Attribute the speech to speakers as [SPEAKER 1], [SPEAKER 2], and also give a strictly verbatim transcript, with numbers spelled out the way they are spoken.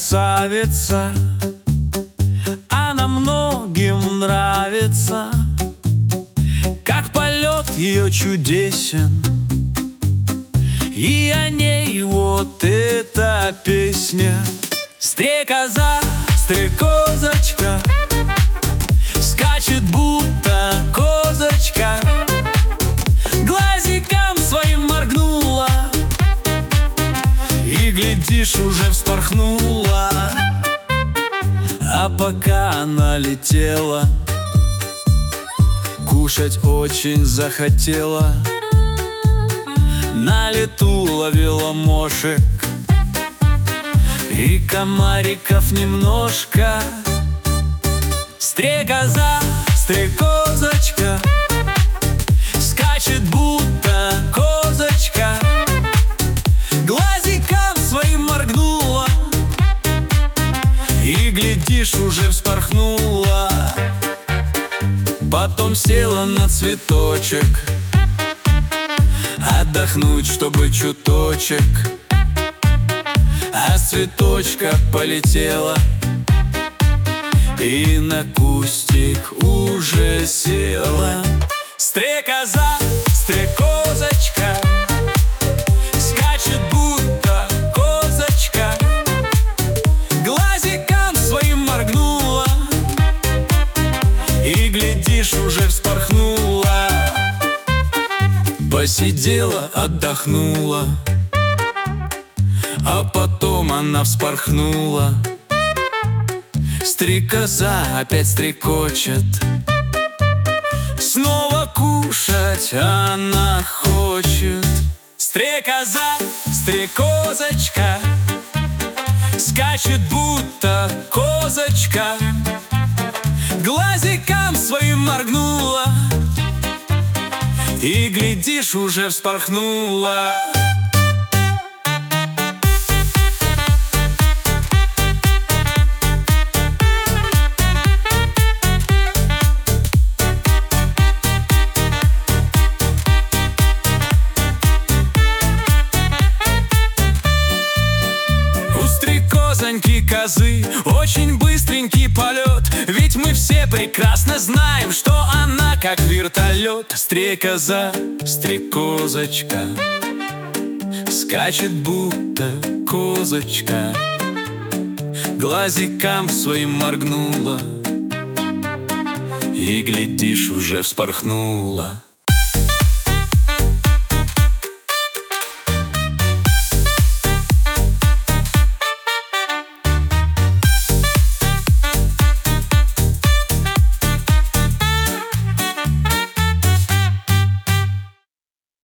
[SPEAKER 1] красавица, она многим нравится, как полет ее чудесен, и о ней вот эта песня. Стрекоза, стрекозочка, скачет будто козочка, глазиком своим моргнула, и, глядишь, уже вспорхнула. А пока она летела, кушать очень захотела, на лету ловила мошек и комариков немножко. Стрекоза, стрекозочка, скачет будто козочка, глазиком своим моргнула, и, глядишь, уже вспорхнула. Потом села на цветочек отдохнуть, чтобы чуточек, а с цветочка полетела и на кустик уже села. Стрекоза, стрекозочка, скачет будто козочка, глазиком своим моргнула, и, глядишь, уже вспорхнула. Посидела, отдохнула, а потом она вспорхнула. Стрекоза опять стрекочет, снова кушать она хочет. Стрекоза, стрекозочка, скачет будто козочка, глазиком своим моргнула, и, глядишь, уже вспорхнула. У стрекозоньки козы очень быстренький полет, ведь мы все прекрасно знаем, что она как вертолет. Стрекоза, стрекозочка, скачет будто козочка, глазиком своим моргнула, и, глядишь, уже вспорхнула.